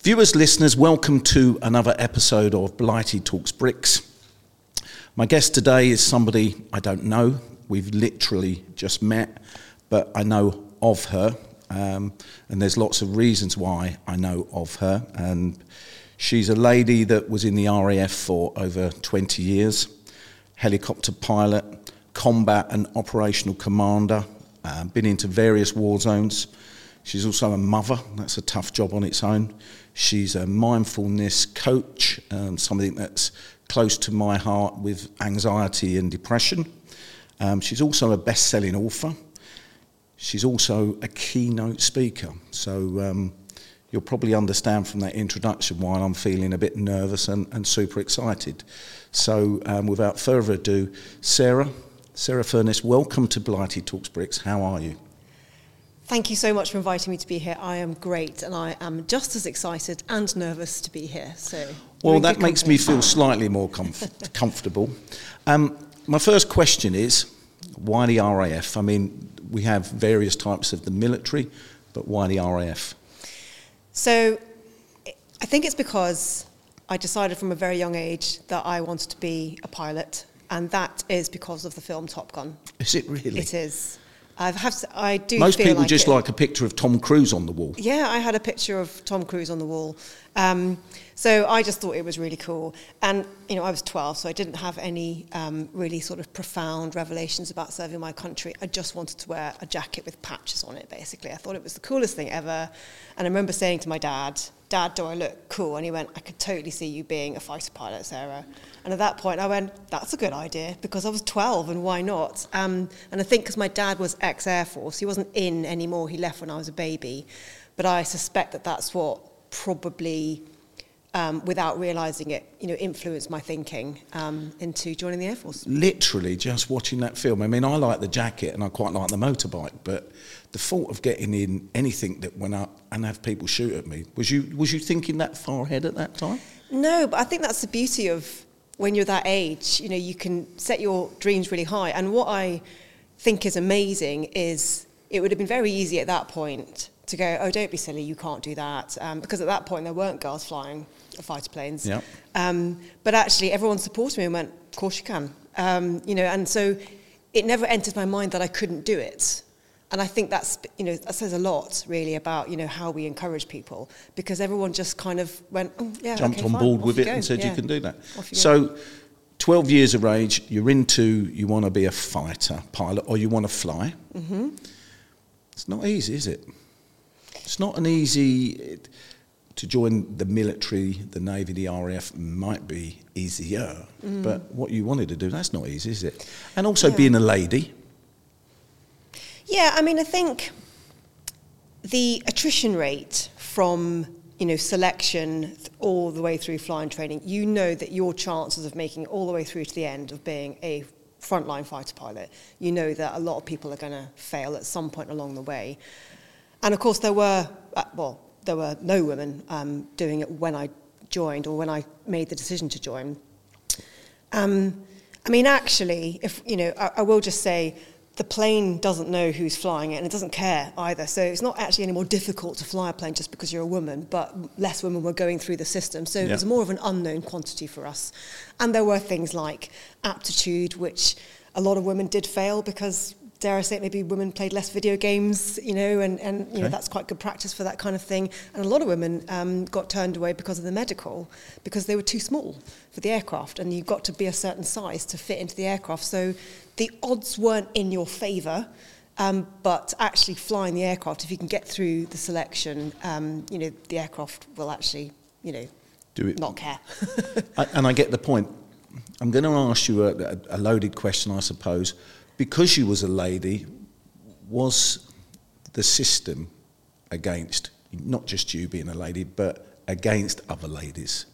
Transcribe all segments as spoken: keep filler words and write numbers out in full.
Viewers, listeners, welcome to another episode of Blighty Talks Bricks. My guest today is somebody I don't know. We've literally just met, but I know of her. Um, and there's lots of reasons why I know of her. And she's a lady that was in the R A F for over twenty years, helicopter pilot, combat and operational commander, uh, been into various war zones. She's also a mother. That's a tough job on its own. She's a mindfulness coach, um, something that's close to my heart with anxiety and depression. Um, she's also a best-selling author. She's also a keynote speaker. So um, you'll probably understand from that introduction why I'm feeling a bit nervous and, and super excited. So um, without further ado, Sarah, Sarah Furness, welcome to Blighty Talks Bricks. How are you? Thank you so much for inviting me to be here. I am great, and I am just as excited and nervous to be here. So, well, that makes me feel slightly more comf- comfortable. Um, my first question is, why the R A F? I mean, we have various types of the military, but why the R A F? So, I think it's because I decided from a very young age that I wanted to be a pilot, and that is because of the film Top Gun. Is it really? It is. I have to, I do Most feel people like just it. like a picture of Tom Cruise on the wall. Yeah, I had a picture of Tom Cruise on the wall. Um, so I just thought it was really cool. And, you know, I was twelve, so I didn't have any um, really sort of profound revelations about serving my country. I just wanted to wear a jacket with patches on it, basically. I thought it was the coolest thing ever. And I remember saying to my dad, Dad, do I look cool? And he went, I could totally see you being a fighter pilot, Sarah. And at that point, I went, that's a good idea, because I was twelve, and why not? Um, and I think because my dad was ex-Air Force, he wasn't in anymore, he left when I was a baby. But I suspect that that's what probably, um, without realising it, you know, influenced my thinking um, into joining the Air Force. Literally, just watching that film. I mean, I like the jacket and I quite like the motorbike, but the thought of getting in anything that went up and have people shoot at me, was you was you thinking that far ahead at that time? No, but I think that's the beauty of when you're that age, you know, you can set your dreams really high. And what I think is amazing is it would have been very easy at that point to go, oh, don't be silly, you can't do that. Um, because at that point, there weren't girls flying fighter planes. Yep. Um, but actually, everyone supported me and went, of course you can. Um, you know, and so it never entered my mind that I couldn't do it. And I think that's, you know, that says a lot, really, about, you know, how we encourage people, because everyone just kind of went, oh, yeah, Jumped okay, on fine, board off with you it go. and said Yeah. you can do that. Off you So, go. twelve years of age, you're into, you want to be a fighter pilot, or you want to fly. Mm-hmm. It's not easy, is it? It's not an easy, it, to join the military, the Navy, the R A F might be easier, Mm. but what you wanted to do, that's not easy, is it? And also Yeah. being a lady. Yeah, I mean, I think the attrition rate from, you know, selection all the way through flying training, you know that your chances of making it all the way through to the end of being a frontline fighter pilot, you know that a lot of people are going to fail at some point along the way. And of course, there were, uh, well, there were no women um, doing it when I joined or when I made the decision to join. Um, I mean, actually, if you know, I, I will just say, the plane doesn't know who's flying it, and it doesn't care either. So it's not actually any more difficult to fly a plane just because you're a woman, but less women were going through the system. So Yeah. it was more of an unknown quantity for us. And there were things like aptitude, which a lot of women did fail because, dare I say it, maybe women played less video games, you know, and, and you know, Okay. that's quite good practice for that kind of thing. And a lot of women um, got turned away because of the medical, because they were too small for the aircraft, and you've got to be a certain size to fit into the aircraft. So the odds weren't in your favour, um, but actually flying the aircraft, if you can get through the selection, um, you know, the aircraft will actually, you know, Do it. not care. I, and I get the point. I'm going to ask you a, a loaded question, I suppose. Because you was a lady, was the system against, not just you being a lady, but against other ladies?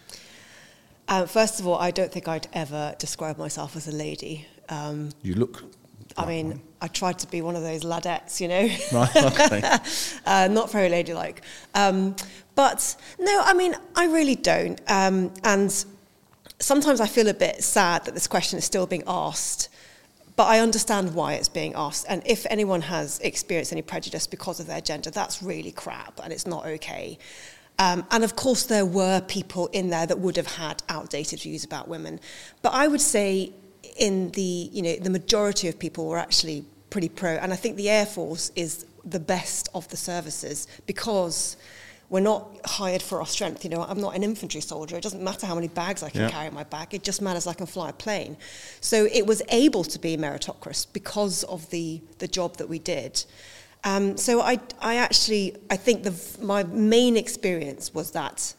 Uh, first of all, I don't think I'd ever describe myself as a lady. Um, You look... I mean, I tried to be one of those ladettes, you know. Right, okay. uh, not very ladylike. Um, but, no, I mean, I really don't. Um, and sometimes I feel a bit sad that this question is still being asked, but I understand why it's being asked. And if anyone has experienced any prejudice because of their gender, that's really crap, and it's not okay. Um, and of course, there were people in there that would have had outdated views about women. But I would say in the, you know, the majority of people were actually pretty pro. And I think the Air Force is the best of the services because we're not hired for our strength. You know, I'm not an infantry soldier. It doesn't matter how many bags I can yeah. carry in my bag. It just matters I can fly a plane. So it was able to be meritocratic because of the, the job that we did. Um, so I, I actually, I think the, my main experience was that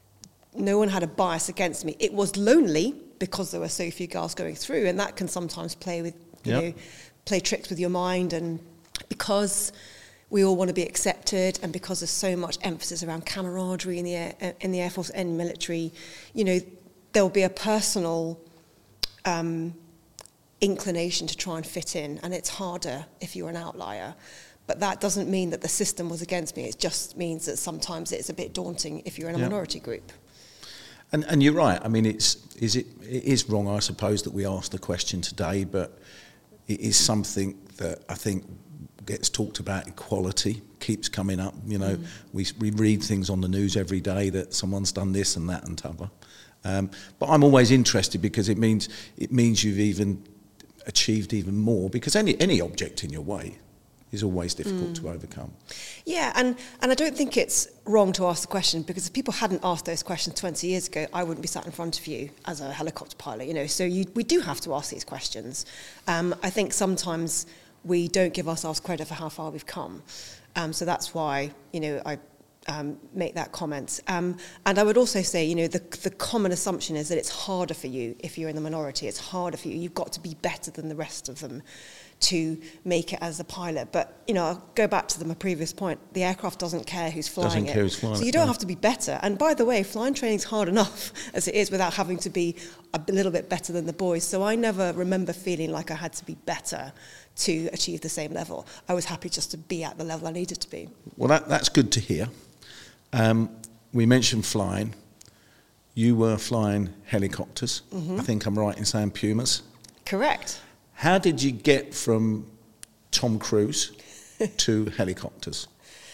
no one had a bias against me. It was lonely because there were so few girls going through, and that can sometimes play with, you yep. know, play tricks with your mind. And because we all want to be accepted, and because there's so much emphasis around camaraderie in the air, in the Air Force and military, you know, there'll be a personal um, inclination to try and fit in, and it's harder if you're an outlier. But that doesn't mean that the system was against me. It just means that sometimes it's a bit daunting if you're in a yeah. minority group. And and you're right. I mean, it's is it it is wrong, I suppose, that we asked the question today, but it is something that I think gets talked about. Equality keeps coming up. You know, mm. we we read things on the news every day that someone's done this and that and t'other. Um, but I'm always interested because it means it means you've even achieved even more, because any any object in your way is always difficult mm. to overcome. Yeah, and, and I don't think it's wrong to ask the question, because if people hadn't asked those questions twenty years ago, I wouldn't be sat in front of you as a helicopter pilot, you know. So you, we do have to ask these questions. Um, I think sometimes we don't give ourselves credit for how far we've come. Um, so that's why, you know, I um, make that comment. Um, and I would also say, you know, the, the common assumption is that it's harder for you if you're in the minority. It's harder for you. You've got to be better than the rest of them to make it as a pilot. But, you know, I'll go back to the, my previous point. The aircraft doesn't care who's flying doesn't it. Care who's flying so you it, don't no. have to be better. And by the way, flying training's hard enough as it is without having to be a little bit better than the boys. So I never remember feeling like I had to be better to achieve the same level. I was happy just to be at the level I needed to be. Well, that, that's good to hear. Um, we mentioned flying. You were flying helicopters. Mm-hmm. I think I'm right in saying Pumas. Correct. How did you get from Tom Cruise to helicopters?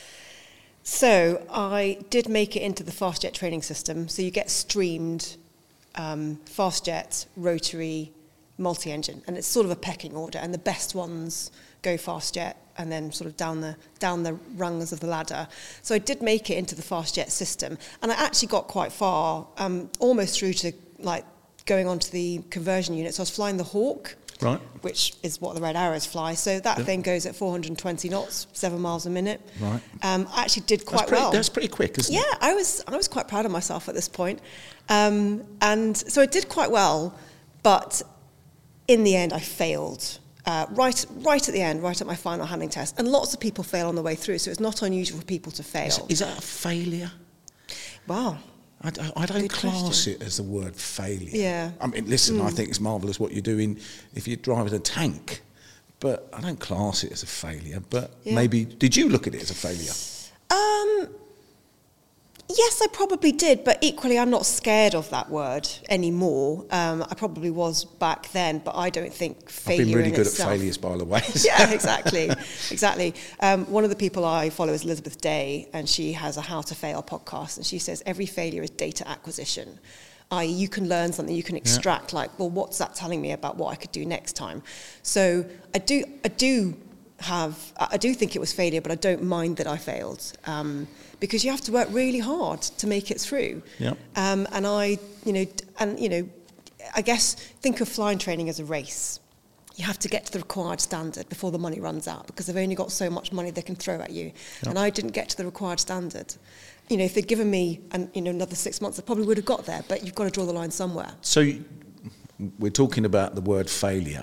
So I did make it into the fast jet training system. So you get streamed um, fast jet, rotary, multi-engine, and it's sort of a pecking order. And the best ones go fast jet, and then sort of down the down the rungs of the ladder. So I did make it into the fast jet system, and I actually got quite far, um, almost through to like going on to the conversion unit. So I was flying the Hawk. Right. Which is what the Red Arrows fly. So that yep. thing goes at four hundred twenty knots, seven miles a minute. Right. Um, I actually did quite that's pretty, well. That's pretty quick, isn't yeah, it? Yeah, I was I was quite proud of myself at this point. Um, and so I did quite well, but in the end I failed. Uh, right right at the end, right at my final handling test. And lots of people fail on the way through, so it's not unusual for people to fail. Is, is that a failure? Wow. I, I don't Good class question. it as the word failure. Yeah. I mean, listen, mm. I think it's marvellous what you're doing if you're driving a tank, but I don't class it as a failure. But yeah. maybe, did you look at it as a failure? Um, yes, I probably did, but equally I'm not scared of that word anymore. Um, I probably was back then, but I don't think failure I've been really good itself. at failures, by the way. Yeah, exactly, exactly. Um, one of the people I follow is Elizabeth Day, and she has a How to Fail podcast, and she says every failure is data acquisition. that is, you can learn something, you can extract, yeah. like, well, what's that telling me about what I could do next time? So I do, I do have, I do think it was failure, but I don't mind that I failed. Um, because you have to work really hard to make it through. Yep. Um, and I, you know, and, you know, I guess think of flying training as a race. You have to get to the required standard before the money runs out, because they've only got so much money they can throw at you. Yep. And I didn't get to the required standard. You know, if they'd given me, an, you know, another six months, I probably would have got there, but you've got to draw the line somewhere. So we're talking about the word failure.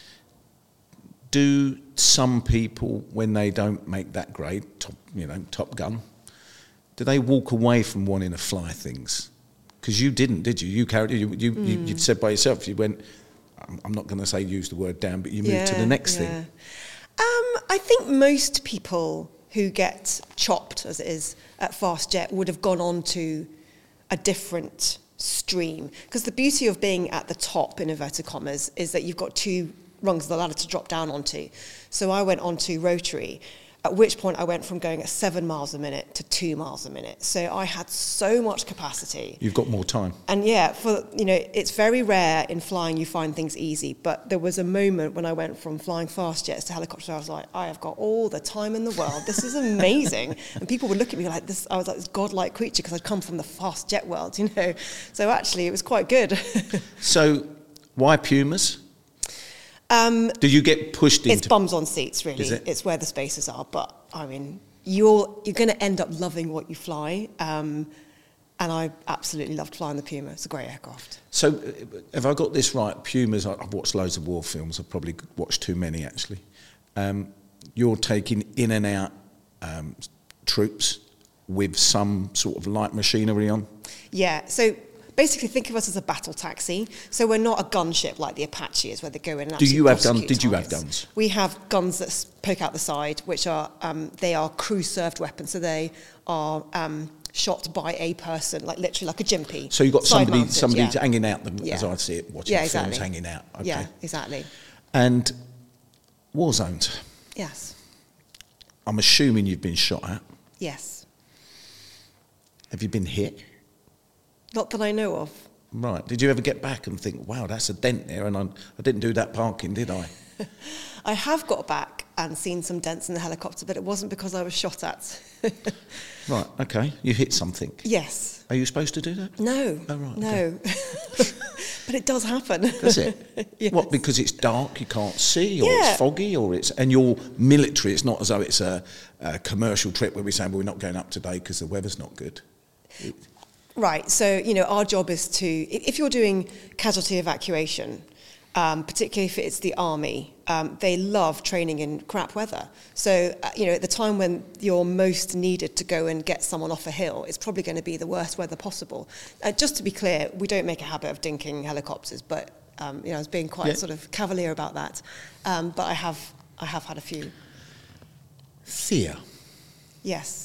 Do some people, when they don't make that grade, top, you know, Top Gun, do they walk away from wanting to fly things? Because you didn't, did you? You carried. You you, mm. you you said by yourself. You went. I'm, I'm not going to say use the word down, but you moved yeah, to the next yeah. thing. Um, I think most people who get chopped, as it is, at Fast Jet would have gone on to a different stream. Because the beauty of being at the top, in inverted commas, is that you've got two rungs of the ladder to drop down onto. So I went on to rotary. at which point I went from going at seven miles a minute to two miles a minute. So I had so much capacity. You've got more time. And yeah, for you know, it's very rare in flying you find things easy, but there was a moment when I went from flying fast jets to helicopters, I was like, I have got all the time in the world. This is amazing. And people would look at me like this. I was like this godlike creature because I'd come from the fast jet world, you know. So actually, it was quite good. So why Pumas? Um, Do you get pushed into... It's bums on seats, really. Is it? It's where the spaces are. But, I mean, you're you're going to end up loving what you fly. Um, and I absolutely loved flying the Puma. It's a great aircraft. So, uh, have I got this right? Pumas, I've watched loads of war films. I've probably watched too many, actually. Um, you're taking in and out um, troops with some sort of light machinery on? Yeah, so... Basically, think of us as a battle taxi. So we're not a gunship like the Apache is, where they go in and Do you have guns? guns? Did you have guns? We have guns that poke out the side, which are um, they are crew-served weapons. So they are um, shot by a person, like literally like a Gympie. So you've got Side somebody mounted, somebody yeah. hanging out them, Yeah. as I see it, watching Yeah, films, exactly. hanging out. Okay. Yeah, exactly. And war zones. Yes. I'm assuming you've been shot at. Yes. Have you been hit? Not that I know of. Right. Did you ever get back and think, wow, that's a dent there, and I, I didn't do that parking, did I? I have got back and seen some dents in the helicopter, but it wasn't because I was shot at. Right, okay. You hit something. Yes. Are you supposed to do that? No. Oh, right, no. But it does happen. Does it? Yes. What, because it's dark, you can't see, or Yeah. it's foggy, or it's... And you're military, it's not as though it's a, a commercial trip where we're saying, well, we're not going up today because the weather's not good. It, Right, so, you know, our job is to, if you're doing casualty evacuation, um, particularly if it's the army, um, they love training in crap weather. So, uh, you know, at the time when you're most needed to go and get someone off a hill, it's probably going to be the worst weather possible. Uh, just to be clear, we don't make a habit of dinking helicopters, but, um, you know, I was being quite Yeah. sort of cavalier about that. Um, but I have, I have had a few. fear. Yes.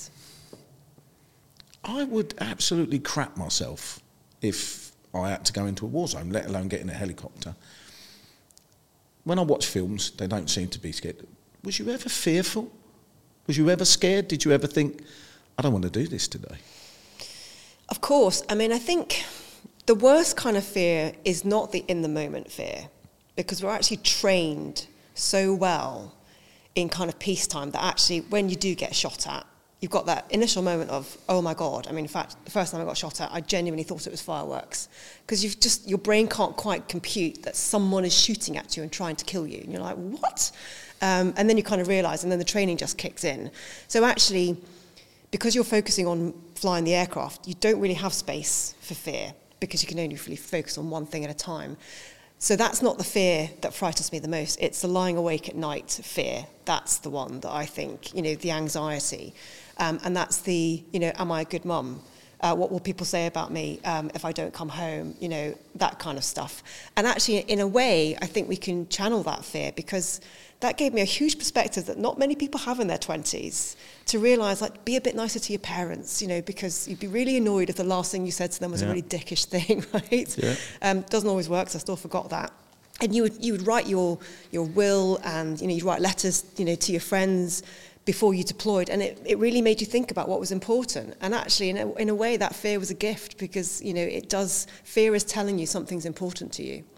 I would absolutely crap myself if I had to go into a war zone, let alone get in a helicopter. When I watch films, they don't seem to be scared. Was you ever fearful? Was you ever scared? Did you ever think, I don't want to do this today? Of course. I mean, I think the worst kind of fear is not the in-the-moment fear, because we're actually trained so well in kind of peacetime that actually when you do get shot at, you've got that initial moment of, oh my God. I mean, in fact, the first time I got shot at, I genuinely thought it was fireworks. Because you've just, your brain can't quite compute that someone is shooting at you and trying to kill you. And you're like, what? Um, and then you kind of realise, and then the training just kicks in. So actually, because you're focusing on flying the aircraft, you don't really have space for fear, because you can only really focus on one thing at a time. So that's not the fear that frightens me the most. It's the lying awake at night fear. That's the one that I think, you know, the anxiety. Um, and that's the, you know, am I a good mum? Uh, what will people say about me um, if I don't come home? You know, that kind of stuff. And actually, in a way, I think we can channel that fear, because that gave me a huge perspective that not many people have in their twenties, to realise, like, be a bit nicer to your parents, you know, because you'd be really annoyed if the last thing you said to them was yeah. a really dickish thing, right? Yeah. Um, doesn't always work, so I still forgot that. And you would you would write your your will, and, you know, you'd write letters, you know, to your friends before you deployed, and it, it really made you think about what was important. And actually, in a, in a way, that fear was a gift, because, you know, it does, fear is telling you something's important to you.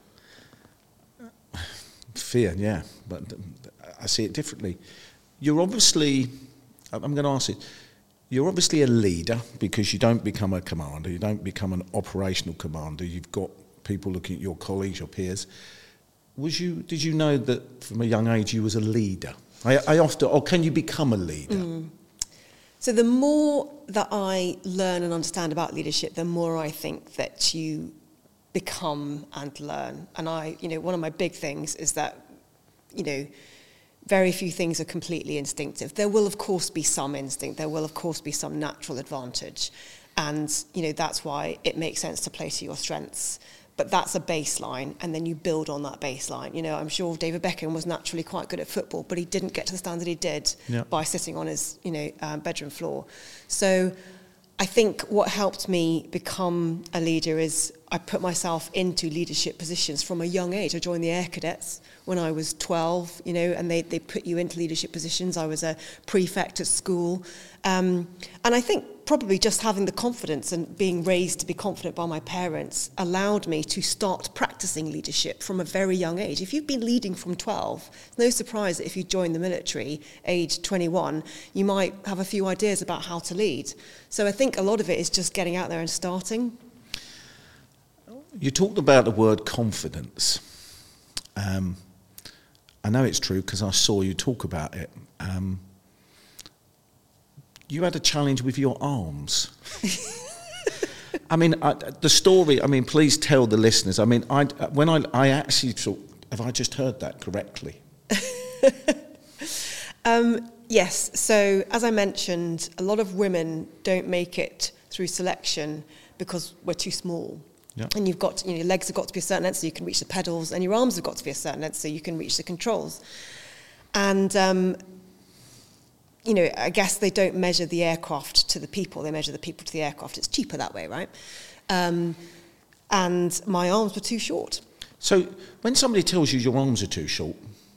Fear, yeah, but I see it differently. You're obviously, I'm going to ask you, you're obviously a leader, because you don't become a commander, you don't become an operational commander, you've got people looking at your colleagues, your peers. Was you, did you know that from a young age you was a leader? I, I often, or can you become a leader? Mm. So the more that I learn and understand about leadership, the more I think that you become and learn. And I, you know, one of my big things is that, you know, very few things are completely instinctive. There will, of course, be some instinct. There will, of course, be some natural advantage. And, you know, that's why it makes sense to play to your strengths. But that's a baseline, and then you build on that baseline. You know, I'm sure David Beckham was naturally quite good at football, but he didn't get to the standard he did yeah. by sitting on his, you know, um, bedroom floor. So I think what helped me become a leader is I put myself into leadership positions from a young age. I joined the Air Cadets when I was twelve, you know, and they, they put you into leadership positions. I was a prefect at school. Um, and I think probably just having the confidence and being raised to be confident by my parents allowed me to start practicing leadership from a very young age. If you've been leading from twelve, it's no surprise that if you join the military, age twenty-one, you might have a few ideas about how to lead. So I think a lot of it is just getting out there and starting. You talked about the word confidence. Um, I know it's true because I saw you talk about it. Um, you had a challenge with your arms. I mean, I, the story, I mean, please tell the listeners. I mean, I, when I, I actually thought, have I just heard that correctly? um, yes, so as I mentioned, a lot of women don't make it through selection because we're too small. Yep. And you've got, you know, your legs have got to be a certain length so you can reach the pedals, and your arms have got to be a certain length so you can reach the controls. And, um, you know, I guess they don't measure the aircraft to the people, they measure the people to the aircraft. It's cheaper that way, right? Um, and my arms were too short. So when somebody tells you your arms are too short,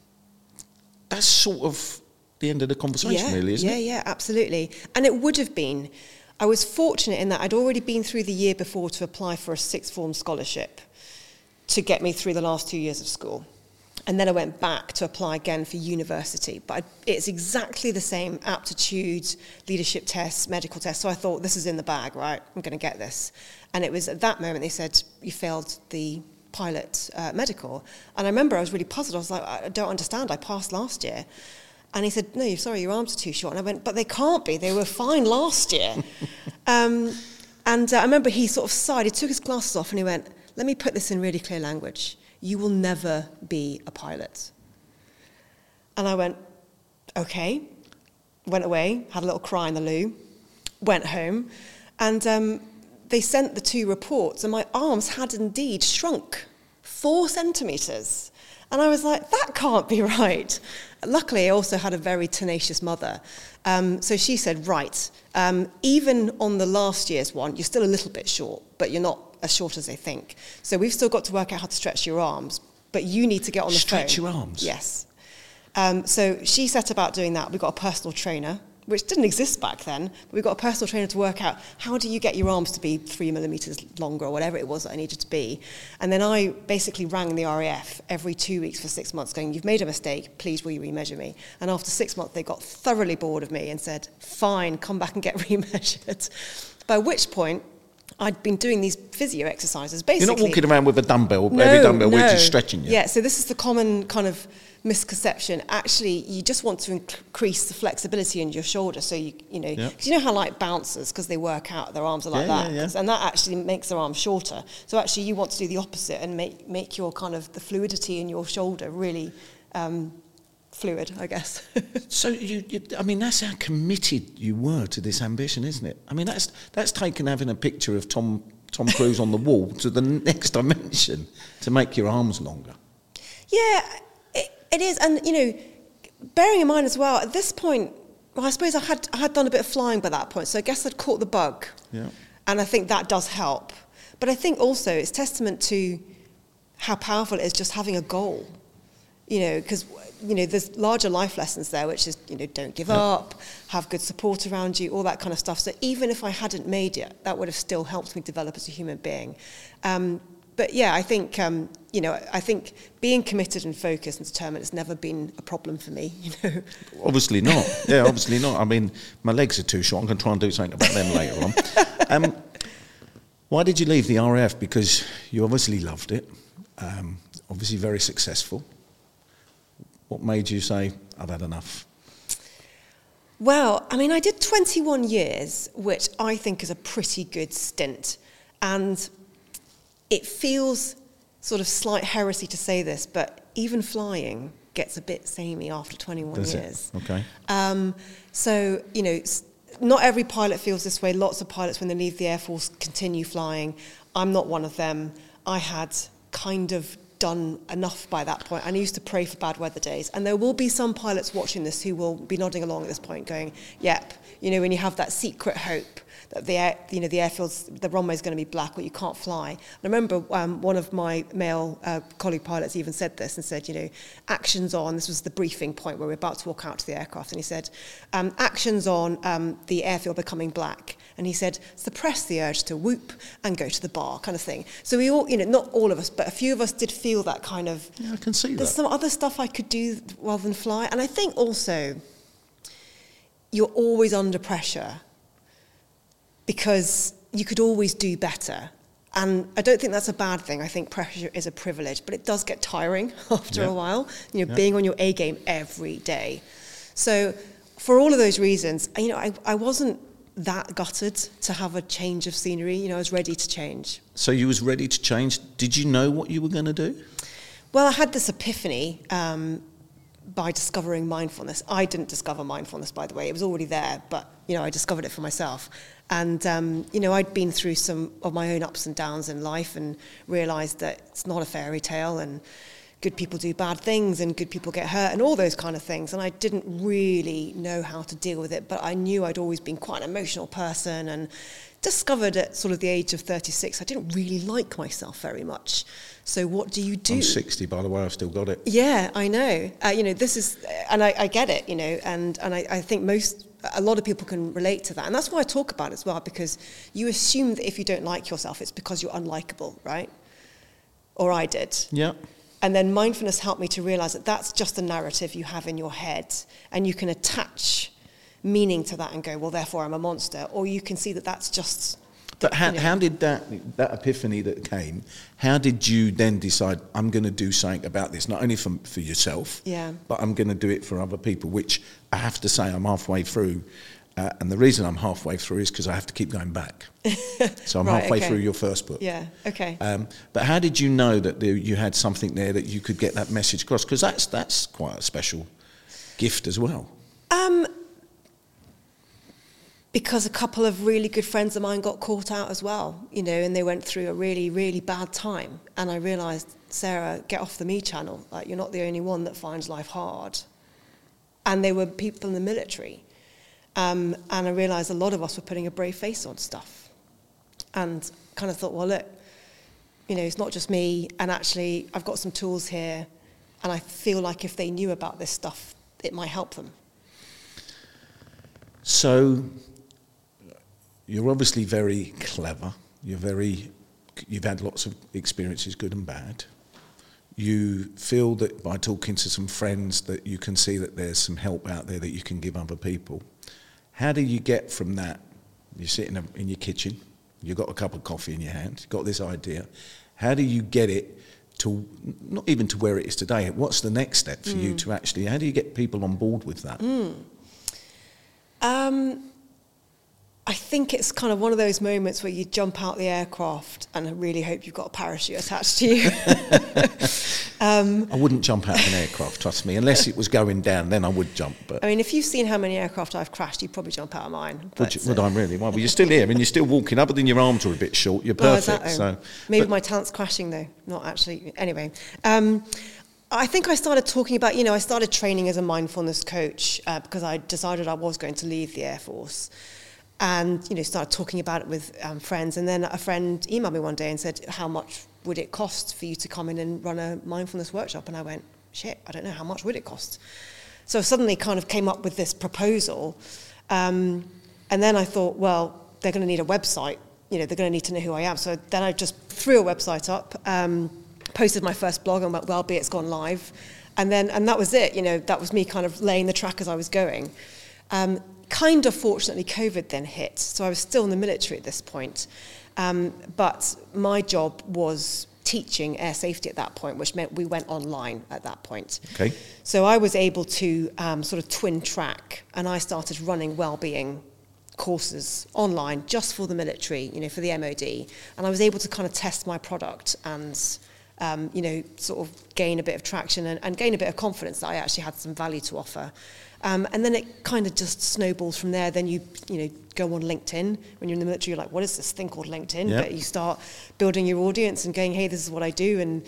that's sort of the end of the conversation, yeah, really, isn't yeah, it? Yeah, yeah, absolutely. And it would have been. I was fortunate in that I'd already been through the year before to apply for a sixth form scholarship to get me through the last two years of school. And then I went back to apply again for university. But I, it's exactly the same aptitude, leadership tests, medical tests. So I thought, this is in the bag, right? I'm going to get this. And it was at that moment they said, you failed the pilot uh, medical. And I remember I was really puzzled. I was like, I don't understand. I passed last year. And he said, no, sorry, your arms are too short. And I went, but they can't be. They were fine last year. um, and uh, I remember he sort of sighed. He took his glasses off and he went, let me put this in really clear language. You will never be a pilot. And I went, okay. Went away, had a little cry in the loo, went home. And um, they sent the two reports, and my arms had indeed shrunk four centimetres. And I was like, that can't be right. Luckily, I also had a very tenacious mother. Um, so she said, right, um, even on the last year's one, you're still a little bit short, but you're not as short as they think. So we've still got to work out how to stretch your arms, but you need to get on the phone. Stretch your arms? Yes. Um, so she set about doing that. We got a personal trainer, which didn't exist back then, but we got a personal trainer to work out how do you get your arms to be three millimetres longer or whatever it was that I needed to be. And then I basically rang the R A F every two weeks for six months going, you've made a mistake, please will you remeasure me? And after six months they got thoroughly bored of me and said, fine, come back and get remeasured. By which point I'd been doing these physio exercises basically. You're not walking around with a dumbbell, no, every dumbbell no. which is stretching you. Yeah, so this is the common kind of misconception. Actually, you just want to increase the flexibility in your shoulder, so you you know, because yep. you know how like bouncers, because they work out, their arms are like yeah, that, yeah, yeah. and that actually makes their arms shorter. So actually, you want to do the opposite and make make your kind of the fluidity in your shoulder really um, fluid, I guess. So you, you, I mean, that's how committed you were to this ambition, isn't it? I mean, that's that's taken having a picture of Tom Tom Cruise on the wall to the next dimension to make your arms longer. Yeah. It is, and you know, bearing in mind as well, at this point, well, I suppose I had I had done a bit of flying by that point, so I guess I'd caught the bug, yeah. And I think that does help. But I think also it's testament to how powerful it is just having a goal, you know, because you know there's larger life lessons there, which is you know don't give yeah. up, have good support around you, all that kind of stuff. So even if I hadn't made it, that would have still helped me develop as a human being. Um, But yeah, I think um, you know. I think being committed and focused and determined has never been a problem for me. You know, obviously not. Yeah, obviously not. I mean, my legs are too short. I'm going to try and do something about them later on. Um, why did you leave the R A F? Because you obviously loved it. Um, obviously, very successful. What made you say, "I've had enough"? Well, I mean, I did twenty-one years, which I think is a pretty good stint, and it feels sort of slight heresy to say this, but even flying gets a bit samey after twenty-one Does years. It? Okay. Um, so, you know, not every pilot feels this way. Lots of pilots, when they leave the Air Force, continue flying. I'm not one of them. I had kind of done enough by that point, and I used to pray for bad weather days. And there will be some pilots watching this who will be nodding along at this point, going, "Yep." You know, when you have that secret hope that the air, you know, the airfield's, the runway's going to be black or you can't fly. And I remember um, one of my male uh, colleague pilots even said this and said, you know, actions on, this was the briefing point where we we're about to walk out to the aircraft, and he said, um, actions on um, the airfield becoming black. And he said, suppress the urge to whoop and go to the bar, kind of thing. So we all, you know, not all of us, but a few of us did feel that kind of, yeah, I can see there's that. some other stuff I could do rather than fly. And I think also, you're always under pressure because you could always do better. And I don't think that's a bad thing. I think pressure is a privilege, but it does get tiring after yeah. a while, you know, yeah. being on your A game every day. So for all of those reasons, you know, I, I wasn't that gutted to have a change of scenery. You know, I was ready to change. So you was ready to change. Did you know what you were going to do? Well, I had this epiphany um, by discovering mindfulness. I didn't discover mindfulness, by the way. It was already there, but, you know, I discovered it for myself. And, um, you know, I'd been through some of my own ups and downs in life and realised that it's not a fairy tale and good people do bad things and good people get hurt and all those kind of things. And I didn't really know how to deal with it, but I knew I'd always been quite an emotional person, and discovered at sort of the age of thirty-six, I didn't really like myself very much. So what do you do? I'm sixty, by the way, I've still got it. Yeah, I know. Uh, you know, this is, and I, I get it, you know, and, and I, I think most, a lot of people can relate to that. And that's why I talk about it as well, because you assume that if you don't like yourself, it's because you're unlikable, right? Or I did. Yeah. And then mindfulness helped me to realise that that's just a narrative you have in your head, and you can attach meaning to that and go, well, therefore I'm a monster. Or you can see that that's just... But how, you know. how did that, that epiphany that came, how did you then decide, I'm going to do something about this, not only for, for yourself, yeah. but I'm going to do it for other people, which I have to say I'm halfway through. Uh, and the reason I'm halfway through is because I have to keep going back. So I'm right, halfway okay. through your first book. Yeah, okay. Um, but how did you know that there, you had something there that you could get that message across? Because that's, that's quite a special gift as well. Um, because a couple of really good friends of mine got caught out as well, you know, and they went through a really, really bad time. And I realised, Sarah, get off the Me channel. Like, you're not the only one that finds life hard. And they were people in the military. Um, and I realised a lot of us were putting a brave face on stuff. And kind of thought, well, look, you know, it's not just me. And actually, I've got some tools here. And I feel like if they knew about this stuff, it might help them. So you're obviously very clever. You're very, you've had lots of experiences, good and bad. You feel that by talking to some friends that you can see that there's some help out there that you can give other people. How do you get from that? You sit in, a, in your kitchen, you've got a cup of coffee in your hand, you've got this idea. How do you get it to, not even to where it is today, what's the next step for mm. you to actually, how do you get people on board with that? Mm. Um, I think it's kind of one of those moments where you jump out the aircraft and I really hope you've got a parachute attached to you. um, I wouldn't jump out of an aircraft, trust me, unless it was going down, then I would jump. But I mean, if you've seen how many aircraft I've crashed, you'd probably jump out of mine. Would, you, would I really? Well, but you're still here and you're still walking, other than your arms are a bit short, you're perfect. Oh, so Maybe but, my talent's crashing though, not actually. Anyway. Um, I think I started talking about, you know, I started training as a mindfulness coach uh, because I decided I was going to leave the Air Force. And, you know, started talking about it with um, friends. And then a friend emailed me one day and said, how much would it cost for you to come in and run a mindfulness workshop? And I went, shit, I don't know, how much would it cost? So I suddenly kind of came up with this proposal. Um, and then I thought, well, they're going to need a website. You know, they're going to need to know who I am. So then I just threw a website up, um, posted my first blog on Wellbe, it's gone live. And then, and that was it. You know, that was me kind of laying the track as I was going. Um, Kind of fortunately, COVID then hit, so I was still in the military at this point. Um, but my job was teaching air safety at that point, which meant we went online at that point. Okay. So I was able to um, sort of twin track, and I started running well-being courses online just for the military, you know, for the M O D. And I was able to kind of test my product and, um, you know, sort of gain a bit of traction and, and gain a bit of confidence that I actually had some value to offer. Um, and then it kind of just snowballs from there. Then you, you know, go on LinkedIn. When you're in the military, you're like, what is this thing called LinkedIn? Yep. But you start building your audience and going, hey, this is what I do. And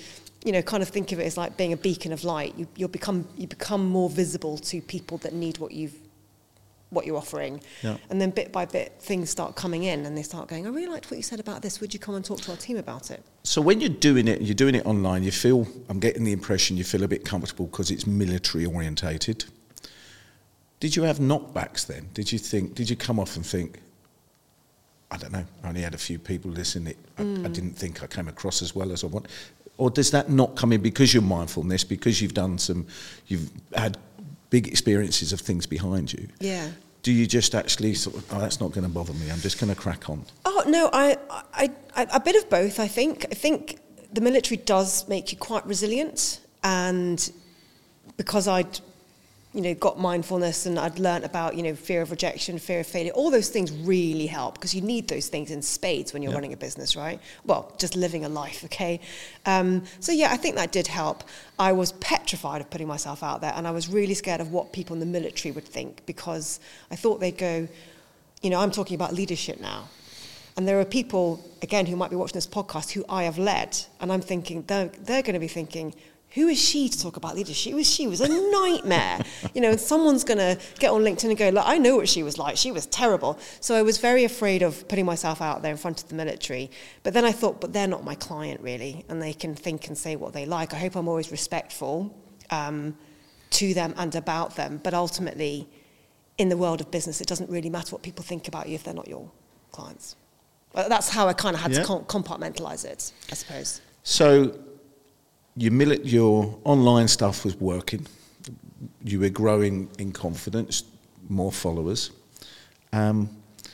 you know, kind of think of it as like being a beacon of light. You you become you become more visible to people that need what you've what you're offering. Yeah. And then bit by bit things start coming in and they start going, I really liked what you said about this. Would you come and talk to our team about it? So when you're doing it, you're doing it online, you feel, I'm getting the impression you feel a bit comfortable because it's military orientated. Did you have knockbacks then? Did you think, did you come off and think, I don't know, I only had a few people listen, it, I, mm. I didn't think I came across as well as I want? Or does that not come in because you're mindfulness, because you've done some, you've had big experiences of things behind you? Yeah. Do you just actually sort of, oh, that's not going to bother me, I'm just going to crack on? Oh, no, I, I, I, a bit of both, I think. I think the military does make you quite resilient, and because I'd, you know, got mindfulness and I'd learnt about, you know, fear of rejection, fear of failure, all those things really help because you need those things in spades when you're yeah. running a business, right? Well, just living a life, okay? Um, so, yeah, I think that did help. I was petrified of putting myself out there, and I was really scared of what people in the military would think because I thought they'd go, you know, I'm talking about leadership now. And there are people, again, who might be watching this podcast who I have led, and I'm thinking, they're, they're going to be thinking, who is she to talk about leadership? She was, she was a nightmare. You know, and someone's going to get on LinkedIn and go, look, I know what she was like. She was terrible. So I was very afraid of putting myself out there in front of the military. But then I thought, but they're not my client, really, and they can think and say what they like. I hope I'm always respectful um, to them and about them. But ultimately, in the world of business, it doesn't really matter what people think about you if they're not your clients. Well, that's how I kind of had yeah. to com- compartmentalise it, I suppose. So your, mili- your online stuff was working. You were growing in confidence, more followers. Um,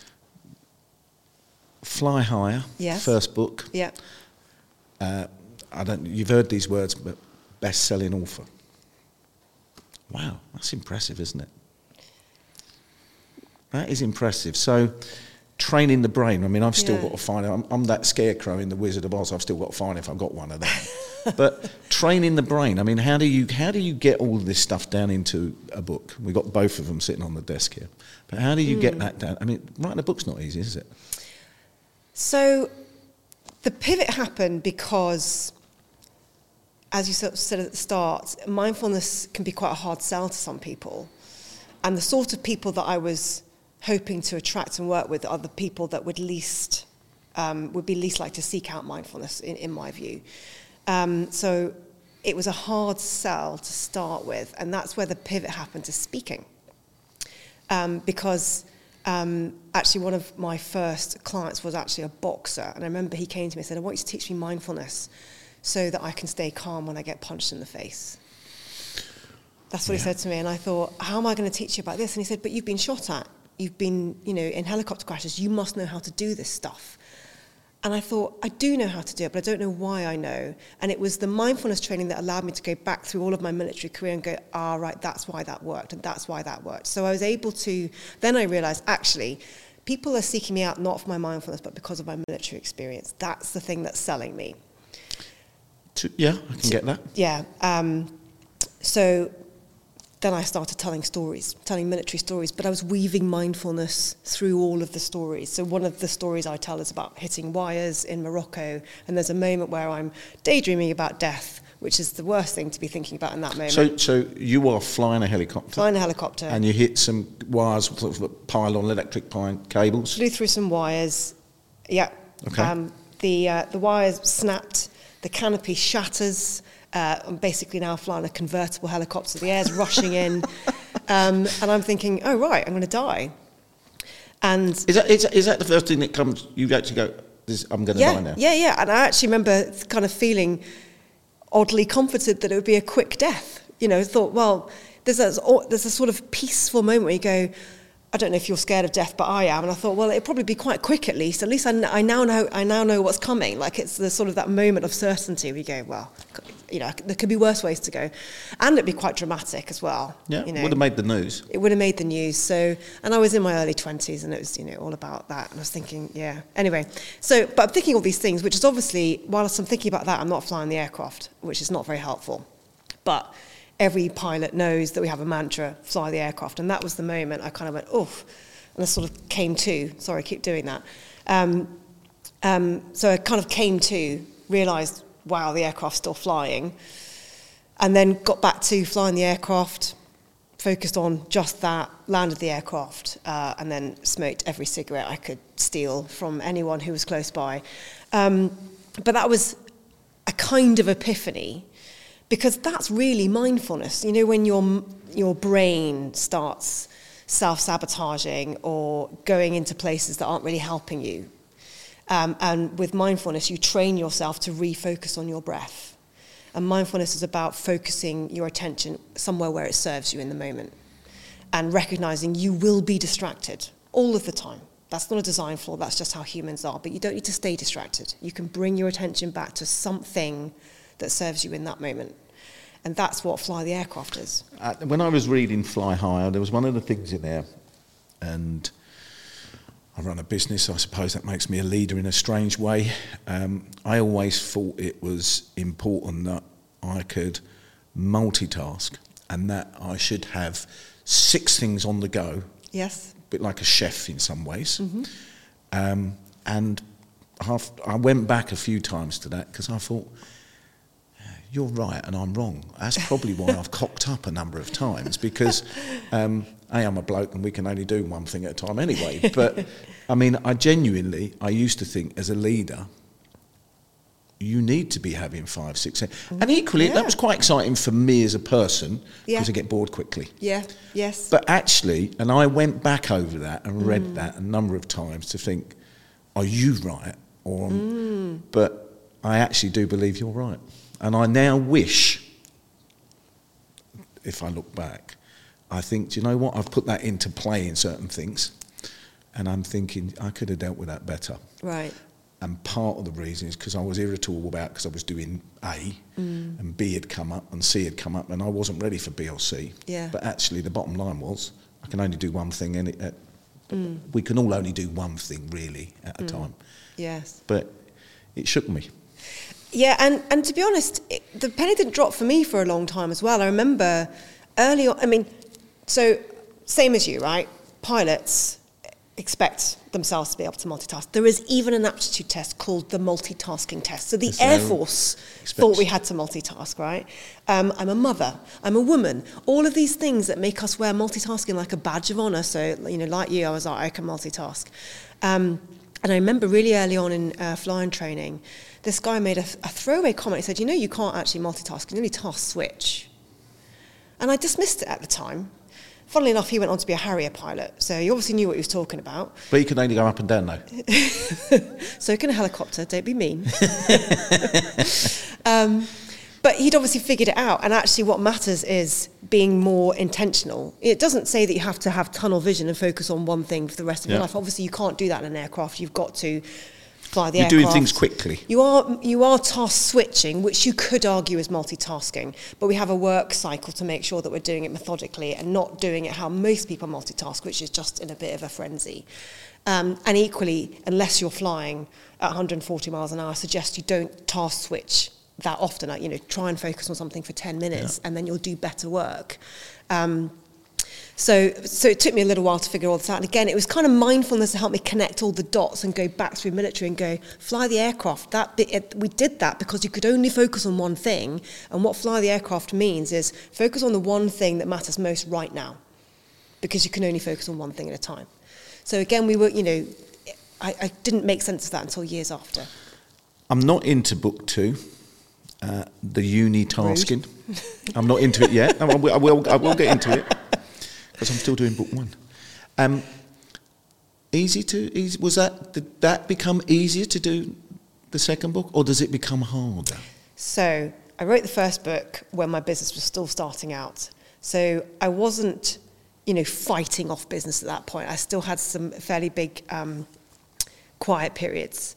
Fly Higher, yes. first book. Yeah. Uh, I don't. You've heard these words, but best-selling author. Wow, that's impressive, isn't it? That is impressive. So, training the brain. I mean, I've still yeah. got to find it. I'm, I'm that scarecrow in The Wizard of Oz. I've still got to find if I've got one of them. But training the brain. I mean, how do you how do you get all this stuff down into a book? We've got both of them sitting on the desk here. But how do you mm. get that down? I mean, writing a book's not easy, is it? So, the pivot happened because, as you sort of said at the start, mindfulness can be quite a hard sell to some people. And the sort of people that I was hoping to attract and work with are the people that would least um, would be least likely to seek out mindfulness, in, in my view. Um, so it was a hard sell to start with, and that's where the pivot happened to speaking. Um, because um, actually one of my first clients was actually a boxer, and I remember he came to me and said, I want you to teach me mindfulness so that I can stay calm when I get punched in the face. That's what yeah. he said to me, and I thought, how am I going to teach you about this? And he said, but you've been shot at. You've been, you know, in helicopter crashes. You must know how to do this stuff. And I thought, I do know how to do it, but I don't know why I know. And it was the mindfulness training that allowed me to go back through all of my military career and go, ah, right, that's why that worked, and that's why that worked. So I was able to, then I realised, actually, people are seeking me out not for my mindfulness, but because of my military experience. That's the thing that's selling me. To, yeah, I can to, get that. Yeah. Um, so then I started telling stories, telling military stories, but I was weaving mindfulness through all of the stories. So one of the stories I tell is about hitting wires in Morocco, and there's a moment where I'm daydreaming about death, which is the worst thing to be thinking about in that moment. So so you are flying a helicopter? Flying a helicopter. And you hit some wires, sort of pylon, electric pylon cables? Flew through some wires, yeah. Okay. Um, the, uh, the wires snapped, the canopy shatters. Uh, I'm basically now flying a convertible helicopter. The air's rushing in, um, and I'm thinking, "Oh right, I'm going to die." And is that is, is that the first thing that comes? You actually go, this, "I'm going to yeah, die now." Yeah, yeah. And I actually remember kind of feeling oddly comforted that it would be a quick death. You know, I thought, well, there's a there's a sort of peaceful moment where you go, I don't know if you're scared of death, but I am. And I thought, well, it'll probably be quite quick at least. At least I, I now know I now know what's coming. Like it's the sort of that moment of certainty where you go, well, you know, there could be worse ways to go. And it'd be quite dramatic as well. Yeah, you know. Would have made the news. It would have made the news. So, and I was in my early twenties and it was, you know, all about that. And I was thinking, yeah. Anyway, so, but I'm thinking all these things, which is obviously, whilst I'm thinking about that, I'm not flying the aircraft, which is not very helpful. But every pilot knows that we have a mantra, fly the aircraft. And that was the moment I kind of went, oof. And I sort of came to, sorry, I keep doing that. Um, um, so I kind of came to, realised wow, the aircraft's still flying. And then got back to flying the aircraft, focused on just that, landed the aircraft, uh, and then smoked every cigarette I could steal from anyone who was close by. Um, but that was a kind of epiphany, because that's really mindfulness. You know, when your your brain starts self-sabotaging or going into places that aren't really helping you. Um, and with mindfulness, you train yourself to refocus on your breath. And mindfulness is about focusing your attention somewhere where it serves you in the moment, and recognizing you will be distracted all of the time. That's not a design flaw, that's just how humans are. But you don't need to stay distracted. You can bring your attention back to something that serves you in that moment. And that's what Fly the Aircraft is. Uh, when I was reading Fly Higher, there was one of the things in there, and I run a business, so I suppose that makes me a leader in a strange way. Um, I always thought it was important that I could multitask, and that I should have six things on the go. Yes. A bit like a chef in some ways. Mm-hmm. Um, and half, I went back a few times to that, because I thought, you're right and I'm wrong. That's probably why I've cocked up a number of times, because um, A, I'm a bloke and we can only do one thing at a time anyway. But I mean, I genuinely, I used to think as a leader, you need to be having five, six, seven. And equally, yeah. that was quite exciting for me as a person, because yeah. I get bored quickly. Yeah, yes. But actually, and I went back over that and read mm. that a number of times to think, are you right? Or, mm. But I actually do believe you're right. And I now wish, if I look back, I think, do you know what? I've put that into play in certain things, and I'm thinking I could have dealt with that better. Right. And part of the reason is because I was irritable about, because I was doing A, mm. and B had come up, and C had come up, and I wasn't ready for B or C. Yeah. But actually, the bottom line was, I can only do one thing, and it, uh, mm. we can all only do one thing, really, at a mm. time. Yes. But it shook me. Yeah, and, and to be honest, it, the penny didn't drop for me for a long time as well. I remember early on, I mean, so same as you, right? Pilots expect themselves to be able to multitask. There is even an aptitude test called the multitasking test. So the Yes, Air so Force expects. thought we had to multitask, right? Um, I'm a mother, I'm a woman. All of these things that make us wear multitasking like a badge of honour. So, you know, like you, I was like, I can multitask. Um, and I remember really early on in uh, flying training, this guy made a, a throwaway comment. He said, you know, you can't actually multitask, you can only task switch. And I dismissed it at the time. Funnily enough, he went on to be a Harrier pilot, so he obviously knew what he was talking about. But he can only go up and down, though. So can a helicopter, don't be mean. um, but he'd obviously figured it out, and actually what matters is being more intentional. It doesn't say that you have to have tunnel vision and focus on one thing for the rest of yeah. your life. Obviously, you can't do that in an aircraft. You've got to fly the You're aircraft. doing things quickly. You are you are task switching, which you could argue is multitasking, but we have a work cycle to make sure that we're doing it methodically and not doing it how most people multitask, which is just in a bit of a frenzy. Um, and equally, unless you're flying at one hundred forty miles an hour, I suggest you don't task switch that often. You know, try and focus on something for ten minutes, yeah. and then you'll do better work. Um, So, so it took me a little while to figure all this out. And again, it was kind of mindfulness to help me connect all the dots and go back through military and go, fly the aircraft. That bit, it, we did that because you could only focus on one thing. And what fly the aircraft means is focus on the one thing that matters most right now, because you can only focus on one thing at a time. So again, we were, you know, I, I didn't make sense of that until years after. I'm not into book two, uh, the uni-tasking. I'm not into it yet. I will, I will, I will get into it. Because I'm still doing book one. Um, easy to, easy, was that, did that become easier to do the second book, or does it become harder? So I wrote the first book when my business was still starting out. So I wasn't, you know, fighting off business at that point. I still had some fairly big um, quiet periods.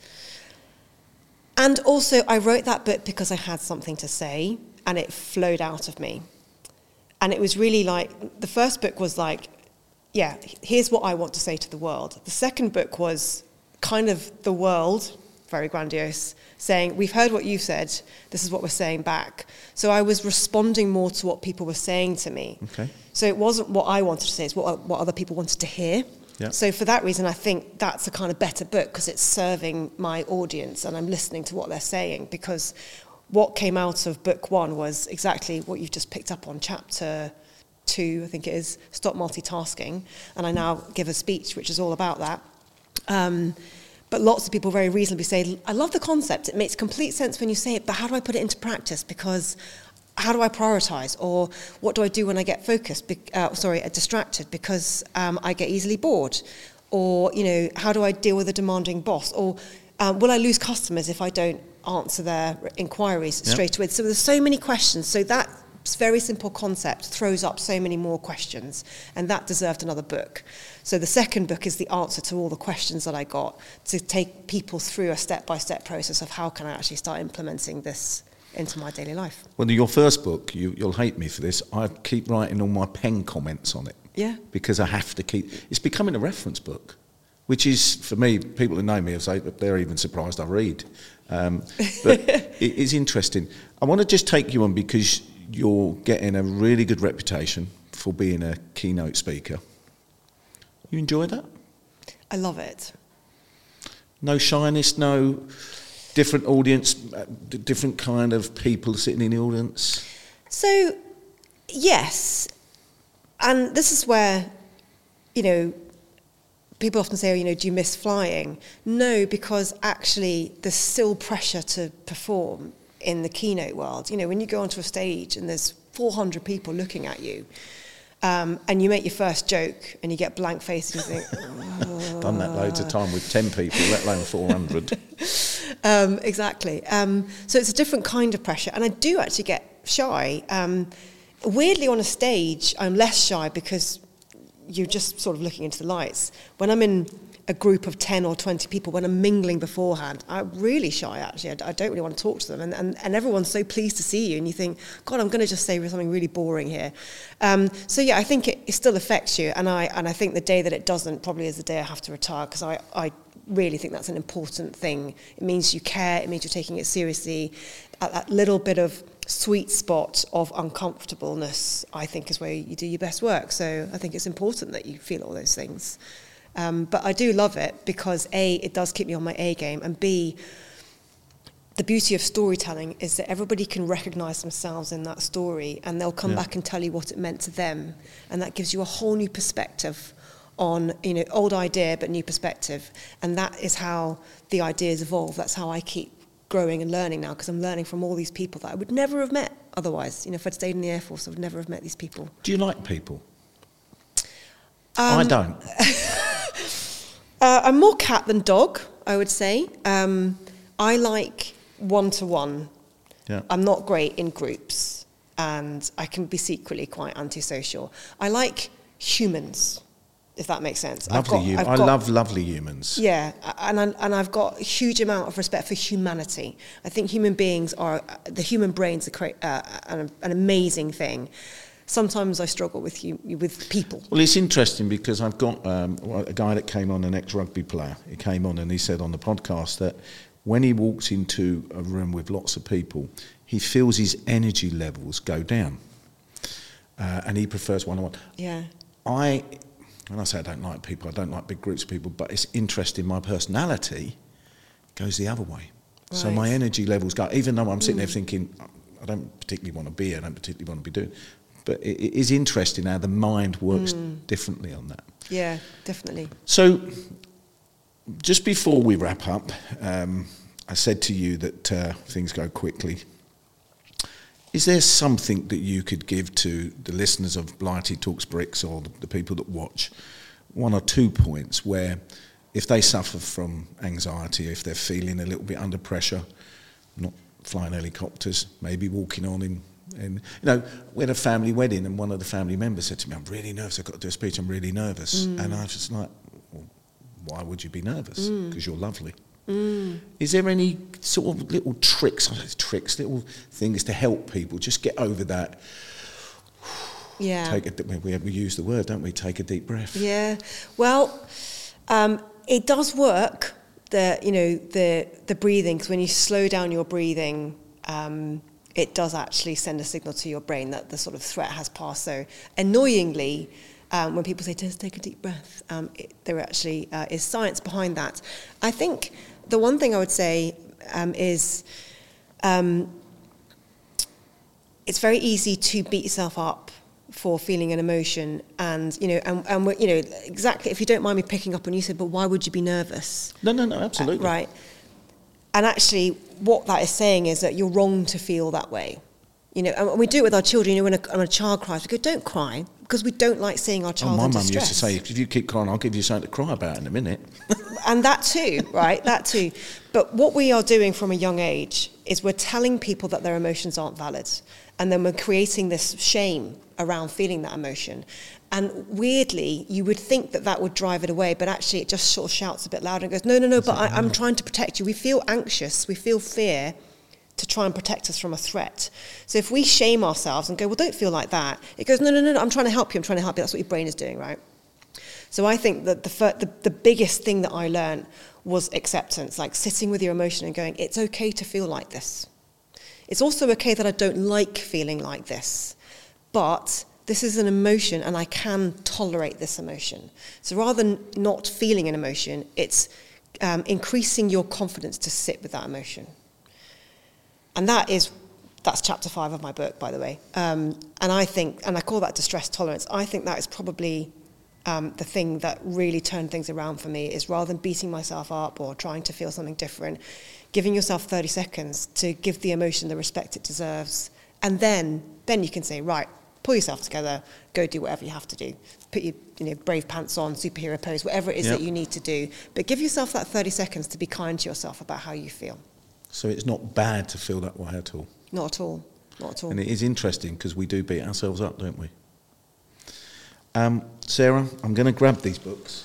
And also I wrote that book because I had something to say, and it flowed out of me. And it was really like, the first book was like, yeah, here's what I want to say to the world. The second book was kind of the world, very grandiose, saying, we've heard what you've said, this is what we're saying back. So I was responding more to what people were saying to me. Okay. So it wasn't what I wanted to say, it's what, what other people wanted to hear. Yeah. So for that reason, I think that's a kind of better book, because it's serving my audience and I'm listening to what they're saying, because what came out of book one was exactly what you've just picked up on, chapter two, I think it is, Stop Multitasking. And I now give a speech which is all about that. Um, but lots of people very reasonably say, I love the concept, it makes complete sense when you say it, but how do I put it into practice? Because how do I prioritize? Or what do I do when I get focused, be, uh, sorry, distracted because um, I get easily bored? Or, you know, how do I deal with a demanding boss? Or um, will I lose customers if I don't answer their inquiries yep. straight away? So there's so many questions. So that very simple concept throws up so many more questions, and that deserved another book. So the second book is the answer to all the questions that I got, to take people through a step-by-step process of how can I actually start implementing this into my daily life. Well, your first book, you, you'll hate me for this, I keep writing all my pen comments on it. Yeah. Because I have to keep... It's becoming a reference book, which is, for me, people who know me have said that they're even surprised I read. Um, but it is interesting. I want to just take you on because you're getting a really good reputation for being a keynote speaker. You enjoy that? I love it. No shyness, no different audience, different kind of people sitting in the audience? So, yes. And this is where, you know, people often say, oh, you know, do you miss flying? No, because actually there's still pressure to perform in the keynote world. You know, when you go onto a stage and there's four hundred people looking at you, um, and you make your first joke and you get blank face and you think... Oh. Done that loads of time with ten people, let alone four hundred. um, exactly. Um, so it's a different kind of pressure. And I do actually get shy. Um, weirdly, on a stage, I'm less shy because you're just sort of looking into the lights. When I'm in a group of ten or twenty people, when I'm mingling beforehand, I'm really shy, actually. I, I don't really want to talk to them. And, and, and everyone's so pleased to see you, and you think, God, I'm going to just say something really boring here. Um, so, yeah, I think it, it still affects you. And I and I think the day that it doesn't probably is the day I have to retire, because I, I really think that's an important thing. It means you care. It means you're taking it seriously. That, that little bit of sweet spot of uncomfortableness, I think, is where you do your best work. So I think it's important that you feel all those things. Um, but I do love it because, A, it does keep me on my A game, and B, the beauty of storytelling is that everybody can recognise themselves in that story, and they'll come yeah. back and tell you what it meant to them, and that gives you a whole new perspective on, you know, old idea but new perspective, and that is how the ideas evolve. That's how I keep growing and learning now, because I'm learning from all these people that I would never have met otherwise. You know, if I'd stayed in the Air Force, I would never have met these people. Do you like people? Um, I don't. Uh, I'm more cat than dog, I would say. Um, I like one-to-one. Yeah. I'm not great in groups, and I can be secretly quite antisocial. I like humans, if that makes sense. Lovely I've got, hum- I've I got, love lovely humans. Yeah, and I, and I've got a huge amount of respect for humanity. I think human beings are, the human brain's a, uh, an, an amazing thing. Sometimes I struggle with you, with people. Well, it's interesting because I've got um, a guy that came on, an ex-rugby player. He came on and he said on the podcast that when he walks into a room with lots of people, he feels his energy levels go down. Uh, and he prefers one-on-one. Yeah. I, when I say I don't like people, I don't like big groups of people, but it's interesting, my personality goes the other way. Right. So my energy levels go, even though I'm sitting mm. there thinking, I don't particularly want to be here, I don't particularly want to be doing. But it, it is interesting how the mind works mm. differently on that. Yeah, definitely. So, just before we wrap up, um, I said to you that uh, things go quickly. Is there something that you could give to the listeners of Blighty Talks Bricks, or the, the people that watch, one or two points where if they suffer from anxiety, if they're feeling a little bit under pressure, not flying helicopters, maybe walking on in... And you know, we had a family wedding, and one of the family members said to me, "I'm really nervous. I've got to do a speech. I'm really nervous." Mm. And I was just like, well, "Why would you be nervous? Because mm. you're lovely." Mm. Is there any sort of little tricks, I don't know, tricks, little things to help people just get over that? Yeah. Take a, we we use the word, don't we? Take a deep breath. Yeah. Well, um, it does work. The you know the the breathing, because when you slow down your breathing. Um, it does actually send a signal to your brain that the sort of threat has passed. So annoyingly, um, when people say, just take a deep breath, um, it, there actually uh, is science behind that. I think the one thing I would say um, is um, it's very easy to beat yourself up for feeling an emotion, and you know, and, and we're, you know, exactly. If you don't mind me picking up on you said, but why would you be nervous? No, no, no, absolutely. Uh, right. And actually, what that is saying is that you're wrong to feel that way. You know, and we do it with our children. You know, when a, when a child cries, we go, "Don't cry," because we don't like seeing our child oh, my under mum stress. used to say, "If you keep crying, I'll give you something to cry about in a minute." And that too, right? That too. But what we are doing from a young age is we're telling people that their emotions aren't valid, and then we're creating this shame around feeling that emotion. And weirdly, you would think that that would drive it away, but actually it just sort of shouts a bit louder and goes, no, no, no, but I, I'm trying to protect you. We feel anxious, we feel fear to try and protect us from a threat. So if we shame ourselves and go, well, don't feel like that, it goes, no, no, no, no, I'm trying to help you, I'm trying to help you. That's what your brain is doing, right? So I think that the, fir- the, the biggest thing that I learned was acceptance, like sitting with your emotion and going, it's okay to feel like this. It's also okay that I don't like feeling like this, but this is an emotion and I can tolerate this emotion. So rather than not feeling an emotion, it's um, increasing your confidence to sit with that emotion. And that is, that's chapter five of my book, by the way. Um, and I think, and I call that distress tolerance, I think that is probably um, the thing that really turned things around for me, is rather than beating myself up or trying to feel something different, giving yourself thirty seconds to give the emotion the respect it deserves. And then, then you can say, right, pull yourself together, go do whatever you have to do. Put your you know, brave pants on, superhero pose, whatever it is yep. that you need to do. But give yourself that thirty seconds to be kind to yourself about how you feel. So it's not bad to feel that way at all? Not at all, not at all. And it is interesting because we do beat ourselves up, don't we? Um, Sarah, I'm going to grab these books.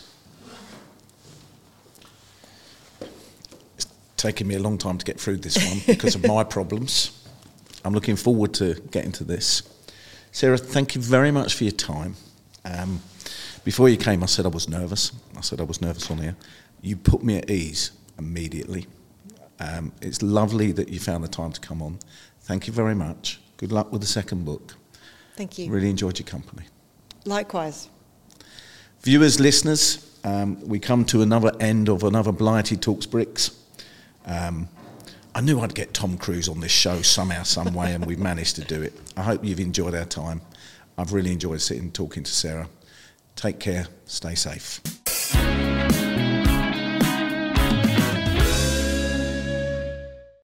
It's taken me a long time to get through this one because of my problems. I'm looking forward to getting to this. Sarah, thank you very much for your time. Um, before you came, I said I was nervous. I said I was nervous on here. You put me at ease immediately. Um, it's lovely that you found the time to come on. Thank you very much. Good luck with the second book. Thank you. Really enjoyed your company. Likewise. Viewers, listeners, um, we come to another end of another Blighty Talks Bricks. Um, I knew I'd get Tom Cruise on this show somehow, some way, and we've managed to do it. I hope you've enjoyed our time. I've really enjoyed sitting and talking to Sarah. Take care. Stay safe.